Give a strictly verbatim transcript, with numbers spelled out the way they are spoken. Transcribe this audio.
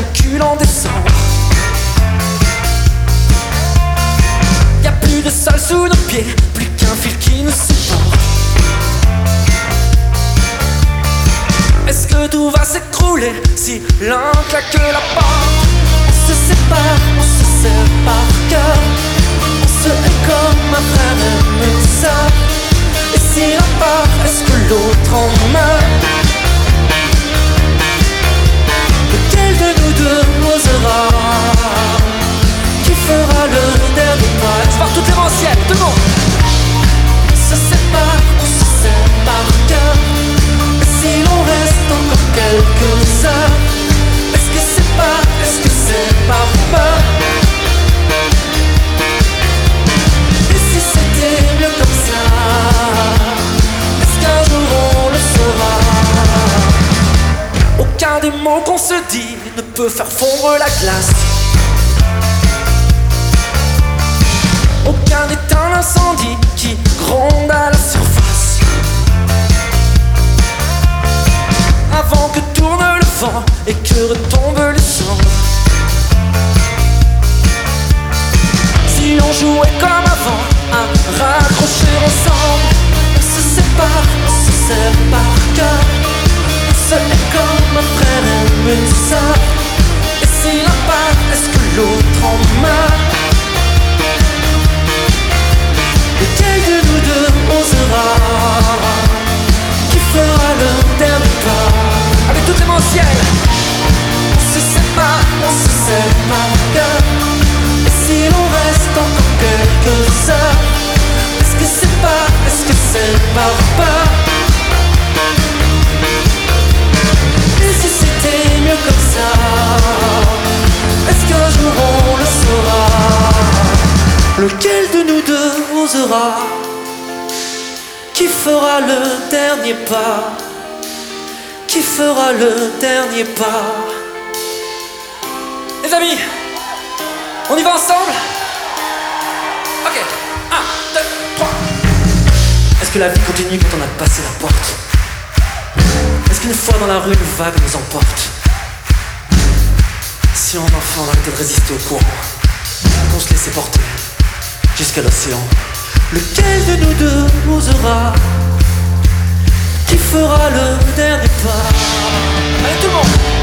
canicule en décembre. Y'a plus de sol sous nos pieds, plus qu'un fil qui nous sépare. Est-ce que tout va s'écrouler si l'un claque la porte? On se sépare, on se serre par cœur. On se hait comme un frère et une sœur. Et si l'un part, est-ce que l'autre en meurt? Lequel de nous deux osera? Qui fera le dernier pas? Je pars toutes les anciennes, tout le monde. On se sépare, on se serre par cœur. Et si l'on reste encore quelques heures, est-ce que c'est pas, est-ce que c'est par peur? Et si c'était mieux comme ça, est-ce qu'un jour on le saura? Aucun des mots qu'on se dit ne peut faire fondre la glace. Aucun n'éteint l'incendie qui gronde à la surface. Avant que tourne le vent et que retombent les cendres. Si on jouait comme avant à raccrocher ensemble, on se sépare, on se serre par cœur. On se hait comme un frère et une sœur. Et si l'un part, est-ce que l'autre en meurt? Lequel de nous deux osera? Qui fera le dernier pas? Avec toutes les anciennes. On se sépare, on se serre par cœur. Et si l'on reste encore quelques heures, est-ce que c'est pas, est-ce que c'est par peur? Et si c'était mieux comme ça, est-ce qu'un jour on le saura? Lequel de nous deux osera? Qui fera le dernier pas? Qui fera le dernier pas? Les amis, on y va ensemble? Ok, un, deux, trois. Est-ce que la vie continue quand on a passé la porte? Est-ce qu'une fois dans la rue, une vague nous emporte? Si en enfant on arrêtait de résister au courant, qu'on se laissait porter jusqu'à l'océan, lequel de nous deux osera? Qui fera le dernier pas? Allez tout le monde!